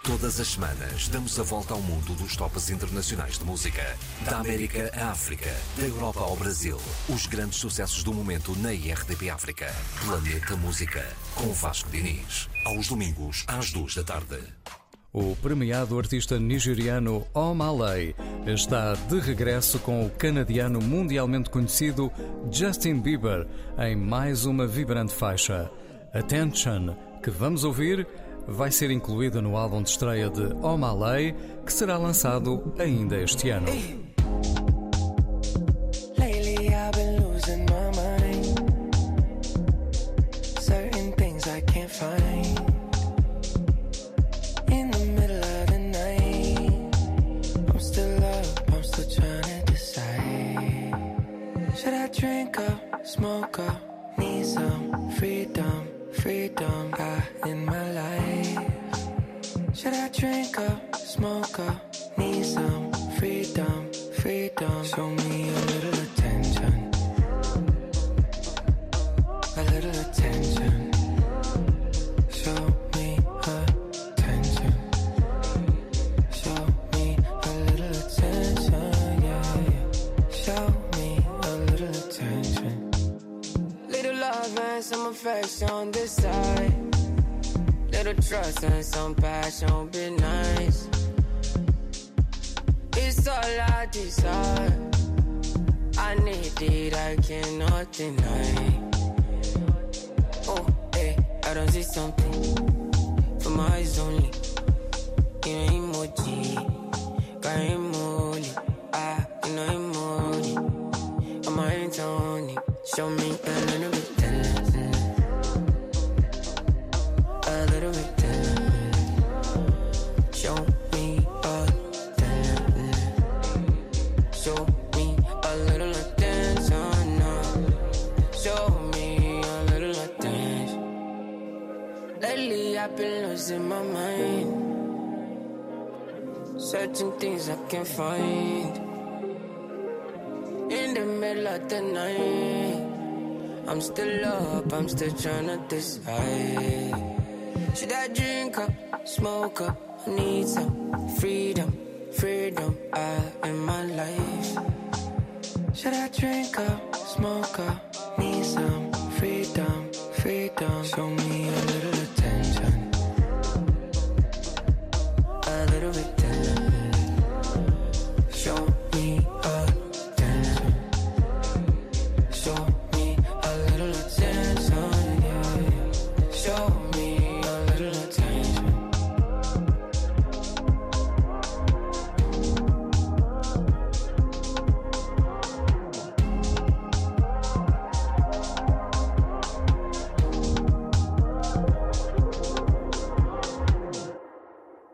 Todas as semanas damos a volta ao mundo dos tops internacionais de música. Da América à África, da Europa ao Brasil. Os grandes sucessos do momento na IRTP África. Planeta Música, com Vasco Diniz. Aos domingos, às 2 da tarde. O premiado artista nigeriano Omah Lay está de regresso com o canadiano mundialmente conhecido Justin Bieber em mais uma vibrante faixa. Attention, que vamos ouvir, vai ser incluída no álbum de estreia de Omah Lay, que será lançado ainda este ano. Smoke up, need some freedom, freedom in my life. Should I drink up, smoke up, need some freedom, freedom. Show me a little attention, a little attention. Show me attention, show me a little attention, yeah, yeah. Show me a little attention. Love and some affection on this side. Little trust and some passion would be nice. It's all I desire. I need it, I cannot deny. Oh, hey, I don't see something for my eyes only. You know emoji, got emoji. You know emoji. On my hands only. Show me a little bit. I've been losing my mind. Certain things I can't find. In the middle of the night, I'm still up, I'm still trying to decide. Should I drink up, smoke up? I need some freedom, freedom in my life. Should I drink up, smoke up? Need some freedom, freedom. Show me a little